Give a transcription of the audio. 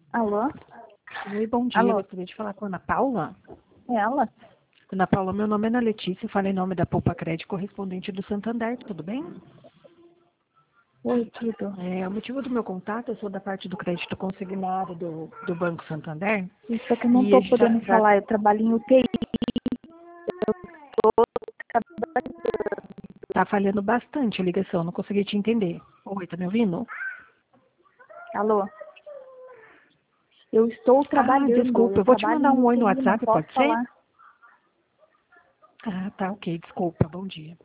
Alô? Oi, bom dia. Alô? Gostaria de falar com a Ana Paula. É ela? Ana Paula, meu nome é Ana Letícia, eu falo em nome da Poupa Crédito, correspondente do Santander, tudo bem? Oi, tudo. O motivo do meu contato, eu sou da parte do crédito consignado do Banco Santander. Isso é que eu não E a tô gente podendo falar, eu trabalho em UTI. tá falhando bastante a ligação, não consegui te entender. Oi, tá me ouvindo? Alô? Eu estou trabalhando, Desculpa, eu eu vou te trabalho mandar em um oi no UTI, não WhatsApp, posso pode ser? falar. Ah, tá, ok, desculpa, bom dia.